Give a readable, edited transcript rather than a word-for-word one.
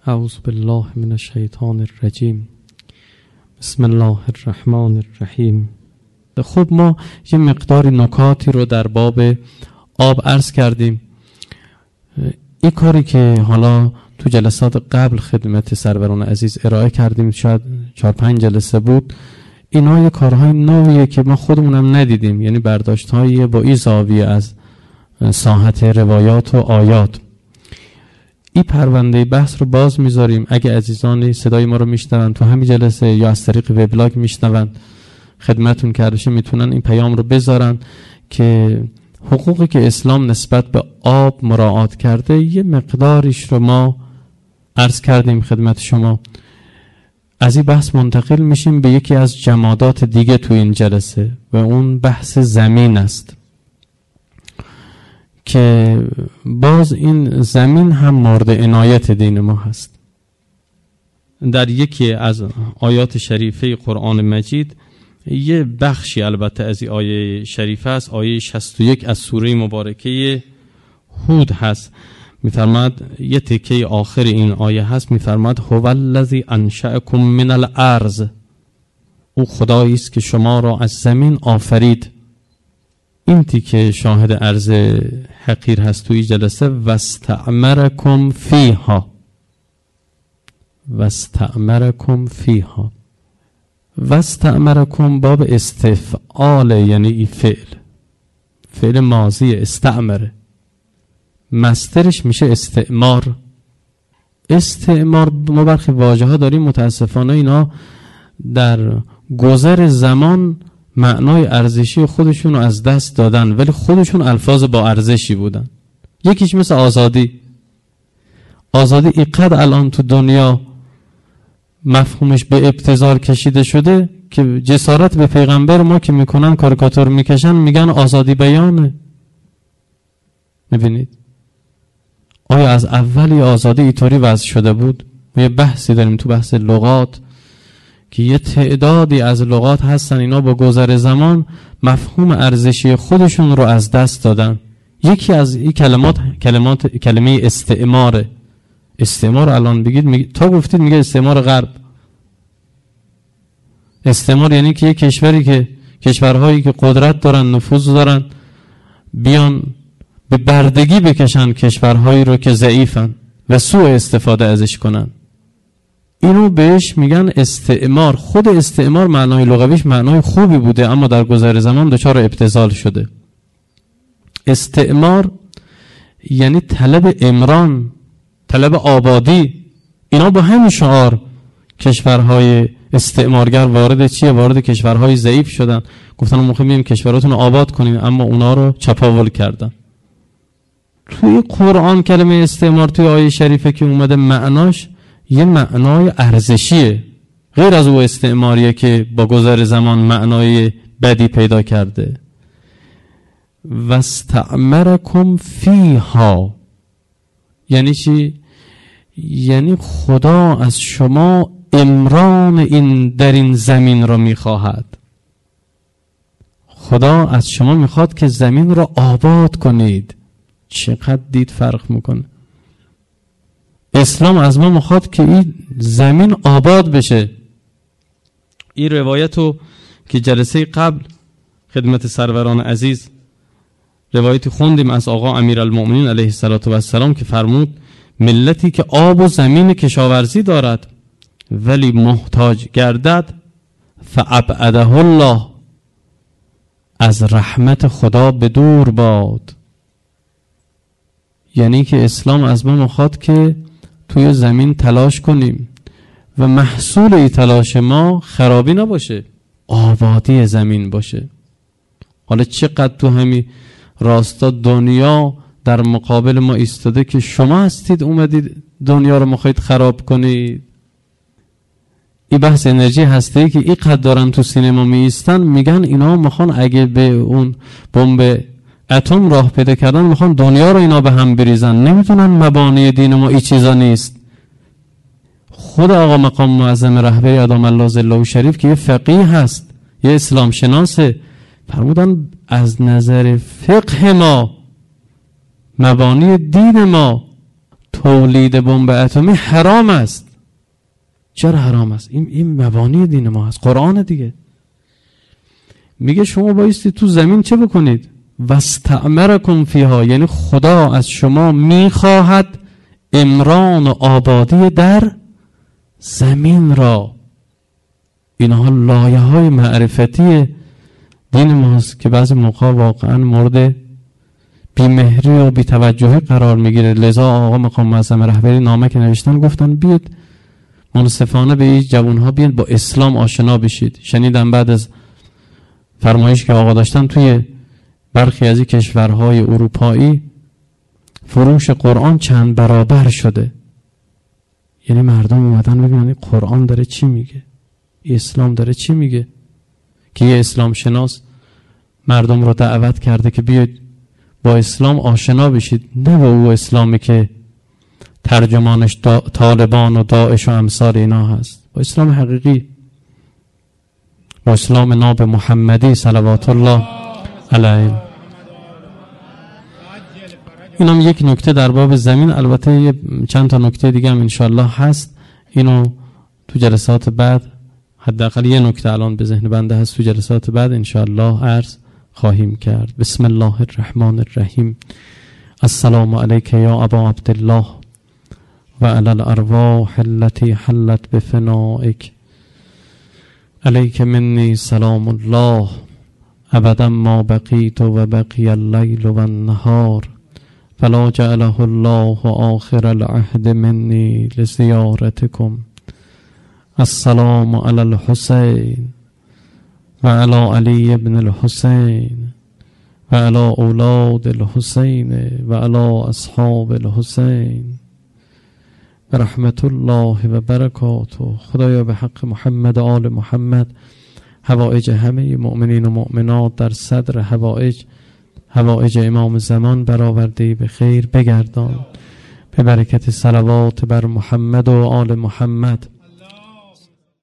اعوذ بالله من الشیطان الرجیم. بسم الله الرحمن الرحیم. خب ما یه مقداری نکاتی رو در باب آب عرض کردیم. این کاری که حالا تو جلسات قبل خدمت سروران عزیز ارائه کردیم، شاید 4-5 جلسه بود، اینا یه کارهای نویه که ما خودمونم ندیدیم، یعنی برداشت‌های با این زاویه از ساحت روایات و آیات. این پرونده بحث رو باز میذاریم. اگه عزیزان صدای ما رو میشنون تو همین جلسه یا از طریق وبلاگ میشنون، خدمتون کردشه میتونن این پیام رو بذارن که حقوقی که اسلام نسبت به آب مراعات کرده یه مقداریش رو ما عرض کردیم خدمت شما. از این بحث منتقل میشیم به یکی از جمادات دیگه تو این جلسه و اون بحث زمین است که باز این زمین هم مورد عنایت دین ما هست. در یکی از آیات شریفه قرآن مجید یه بخشی البته از این آیه شریفه است، آیه 61 از سوره مبارکه هود هست. میفرماد یه تکه آخر این آیه هست، میفرماد هو الذی انشأکم من الارض، او خدایی است که شما را از زمین آفرید. این تیکه شاهد عرض حقیر هست توی جلسه. واستعمرکم فیها، واستعمرکم فیها. واستعمرکم باب استفعال، یعنی این فعل ماضی استعمره، مصدرش میشه استعمار. استعمار ما برخی واژه ها داریم متاسفانه اینا در گذر زمان معنای ارزشی خودشون رو از دست دادن، ولی خودشون الفاظ با ارزشی بودن. یکیش مثل آزادی. آزادی اینقدر الان تو دنیا مفهومش به ابتذال کشیده شده که جسارت به پیغمبر ما که میکنن کاریکاتور میکشن، میگن آزادی بیانه. میبینید آیا از اولی آزادی اینطوری وضع شده بود؟ ما یه بحثی داریم تو بحث لغات که یه تعدادی از لغات هستن اینا با گذر زمان مفهوم ارزشی خودشون رو از دست دادن. یکی از این کلمه استعماره. استعمار الان بگید تا گفتید میگه استعمار غرب. استعمار یعنی که یه کشوری که کشورهایی که قدرت دارن، نفوذ دارن، بیان به بردگی بکشن کشورهایی رو که ضعیفن و سوء استفاده ازش کنن. اینو بهش میگن استعمار. خود استعمار معنای لغویش معنای خوبی بوده، اما در گذر زمان دچار ابتذال شده. استعمار یعنی طلب امران، طلب آبادی. اینا با همین شعار کشورهای استعمارگر وارد چیه؟ وارد کشورهای ضعیف شدن، گفتن ما می‌خوایم کشوراتون رو آباد کنیم، اما اونا رو چپاول کردن. توی قرآن کلمه استعمار توی آیه شریفه که اومده معناش یه معنای ارزشیه، غیر از او استعماریه که با گذر زمان معنای بدی پیدا کرده. واستعمرکم فیها یعنی چی؟ یعنی خدا از شما امران این در این زمین را میخواهد. خدا از شما میخواد که زمین را آباد کنید. چقدر دید فرق میکنه. اسلام از ما میخواد که این زمین آباد بشه. این روایتو که جلسه قبل خدمت سروران عزیز روایتی خوندیم از آقا امیرالمؤمنین علیه السلام که فرمود ملتی که آب و زمین کشاورزی دارد ولی محتاج گردد فابعده الله، از رحمت خدا به دور باد. یعنی که اسلام از ما میخواد که توی زمین تلاش کنیم و محصول این تلاش ما خرابی نباشه، آبادی زمین باشه. حالا چقدر تو همین راستا دنیا در مقابل ما ایستاده که شما هستید اومدید دنیا رو میخواید خراب کنید. این بحث انرژی هسته‌ای که اینقدر دارن تو سینما می ایستن، میگن اینا میخوان اگه به اون بمب اتم راه پیدا کردن میخوان دنیا رو اینا به هم بریزن. نمیتونن. مبانی دین ما این چیزا نیست. خود آقا مقام معظم رهبری ادام الله ظله شریف که یه فقیه هست، یه اسلام شناسه، فرمودن از نظر فقه ما، مبانی دین ما، تولید بمب اتمی حرام است. چرا حرام است؟ این مبانی دین ما هست، قرآن دیگه. میگه شما بایستی تو زمین چه بکنید؟ واستعمرکم فیها، یعنی خدا از شما میخواهد عمران و آبادی در زمین را. اینها لایه های معرفتی دین ماست که بعضی موقع واقعا مورد بیمهری و بی‌توجهی قرار میگیره. لذا آقا مقام معظم رهبری نامه که نوشتن گفتن بیاد منصفانه به این جوانها بیاد با اسلام آشنا بشید. شنیدم بعد از فرمایش که آقا داشتن توی برخی از این کشورهای اروپایی فروش قرآن چند برابر شده. یعنی مردم اومدن ببینن قرآن داره چی میگه، اسلام داره چی میگه. که یه اسلام شناس مردم رو دعوت کرده که بیاید با اسلام آشنا بشید، نه با او اسلامی که ترجمانش طالبان و داعش و امثال اینا هست، با اسلام حقیقی، با اسلام ناب محمدی صلوات الله علیه. این هم یک نکته در باب زمین. البته چند تا نکته دیگه هم انشالله هست، اینو تو جلسات بعد، حداقل یه نکته الان به ذهن بنده هست، تو جلسات بعد انشالله عرض خواهیم کرد. بسم الله الرحمن الرحیم. السلام علیک یا ابا عبدالله و علی الارواح التي حلت بفنائک، علیک منی سلام الله ابدا ما بقیت و بقی اللیل و النهار، فلا جعله الله آخر العهد منی لزیارتکم. السلام علی الحسین و علی علی ابن الحسین و علی اولاد الحسین و علی اصحاب الحسین برحمت الله و برکاته. خدایا به حق محمد و آل محمد حوائج همه مؤمنین و مؤمنات در صدر حوائج امام زمان برآورده به خیر بگردان. به برکت صلوات بر محمد و آل محمد